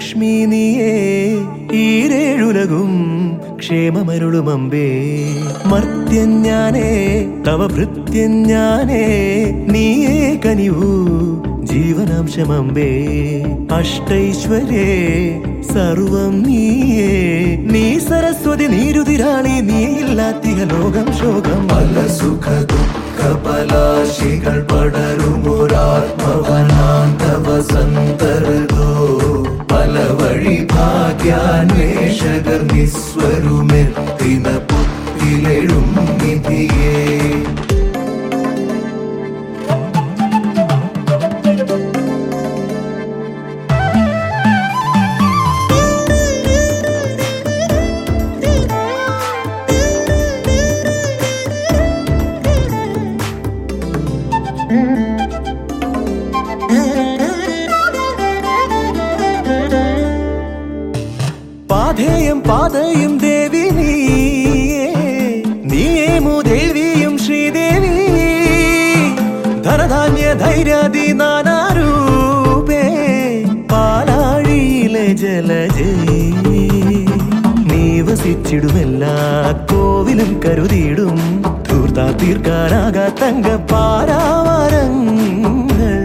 ധനലക്ഷ്മി നീയേ ഈരേഴുലകും ക്ഷേമമരുളുമമ്പേ മർത്യൻ ഞാനേ തവ ഭൃത്യൻ ഞാനേ നീയേ കനിവൂ ജീവനാംശമമ്പേ അഷ്ടൈശ്വര്യേ സർവം നീയേ നീ സരസ്വതി നീരുതിരാളി നീയില്ലാത്തിക ലോകം ശോകം പല സുഖ ദുഃഖ പലാശികൾ പടരുമൊരാത്മവനാന്തവസന്തരതോ പല വഴി ഭാഗ്യാന്വേഷകർ നിസ്വരുമെത്തിന പുത്തിലെഴും നിധിയേ പാധേയം പാതയും ദേവി നീയേമോ ദേവിയും ശ്രീദേവി ധനധാന്യ ധൈര്യാദി നാനാരൂപേ പാലാഴിയിലെ ജലജേ നീ വസിച്ചിടുമെല്ലാ കോവിലും കരുതിയിടും ധൂർത്താ തീർക്കാനാകാ തങ്കപ്പാരാവരങ്ങൾ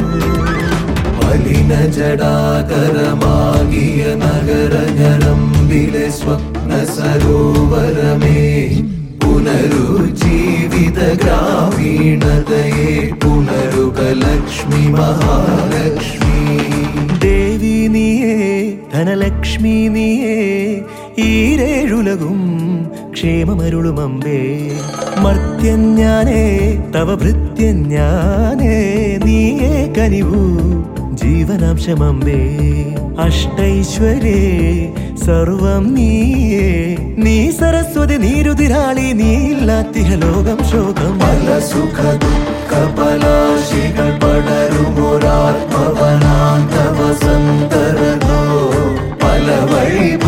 മലിന ജടാകരമാകിയ നഗരഞരമ്പിലെ സ്വപ്ന സരോവരമേ പുനരുജ്ജീവിത ഗ്രാമീണതയെ പുനരുക ലക്ഷ്മി മഹാലക്ഷ്മി ദേവി നീയേ ധനലക്ഷ്മി നീയേ ഈരേഴുലകും ക്ഷേമമരുളുമമ്പേ മർത്യൻ ഞാനേ തവ ഭൃത്യൻ ഞാനേ നീയേ കനിവൂ ജീവനാംശമമ്പേ അഷ്ടൈശ്വര്യേ സർവം നീയേ നീ സരസ്വതി നീരുതിരാളി നീയില്ലാത്തിക ലോകം ശോകം പല സുഖ ദുഃഖ പലാശികൾ പടരുമൊരാത്മവനാന്തവസന്തരതോ പല വഴി